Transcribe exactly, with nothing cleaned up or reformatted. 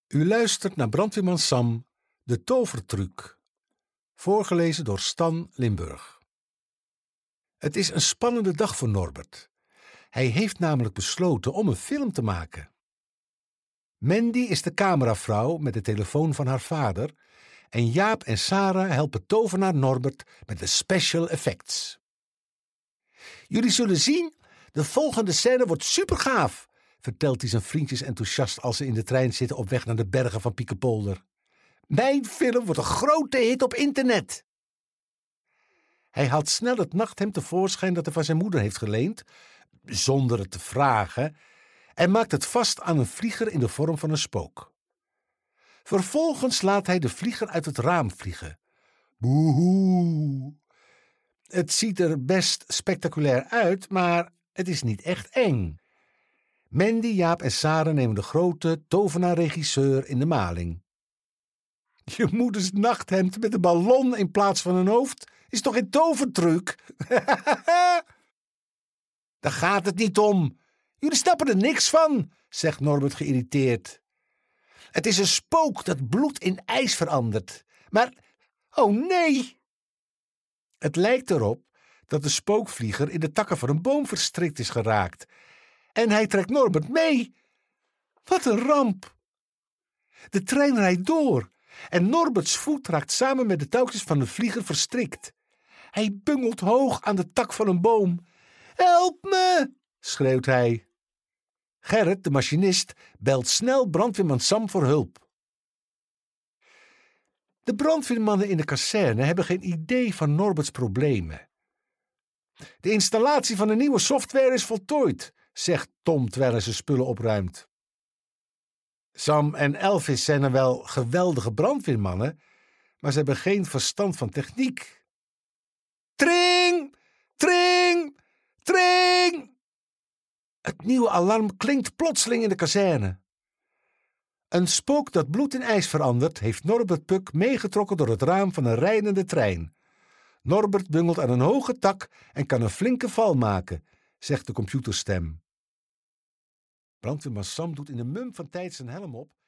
U luistert naar Brandweerman Sam, de tovertruc. Voorgelezen door Stan Limburg. Het is een spannende dag voor Norbert. Hij heeft namelijk besloten om een film te maken. Mandy is de cameravrouw met de telefoon van haar vader en Jaap en Sarah helpen tovenaar Norbert met de special effects. Jullie zullen zien, de volgende scène wordt supergaaf, vertelt hij zijn vriendjes enthousiast als ze in de trein zitten op weg naar de bergen van Piekenpolder. Mijn film wordt een grote hit op internet. Hij haalt snel het nachthemd tevoorschijn dat hij van zijn moeder heeft geleend, zonder het te vragen, en maakt het vast aan een vlieger in de vorm van een spook. Vervolgens laat hij de vlieger uit het raam vliegen. Boehoe! Het ziet er best spectaculair uit, maar het is niet echt eng. Mandy, Jaap en Sarah nemen de grote tovenaar-regisseur in de maling. Je moeders nachthemd met een ballon in plaats van een hoofd is toch geen tovertruc? Daar gaat het niet om. Jullie snappen er niks van, zegt Norbert geïrriteerd. Het is een spook dat bloed in ijs verandert. Maar, oh nee! Het lijkt erop dat de spookvlieger in de takken van een boom verstrikt is geraakt. En hij trekt Norbert mee. Wat een ramp! De trein rijdt door en Norberts voet raakt samen met de touwtjes van de vlieger verstrikt. Hij bungelt hoog aan de tak van een boom. Help me! Schreeuwt hij. Gerrit, de machinist, belt snel brandweerman Sam voor hulp. De brandweermannen in de kazerne hebben geen idee van Norberts problemen. De installatie van de nieuwe software is voltooid, zegt Tom terwijl hij zijn spullen opruimt. Sam en Elvis zijn er wel geweldige brandweermannen, maar ze hebben geen verstand van techniek. Tring! Tring! Tring! Het nieuwe alarm klinkt plotseling in de kazerne. Een spook dat bloed in ijs verandert, heeft Norbert Puk meegetrokken door het raam van een rijdende trein. Norbert bungelt aan een hoge tak en kan een flinke val maken, zegt de computerstem. Brandweerman Sam doet in de mum van tijd zijn helm op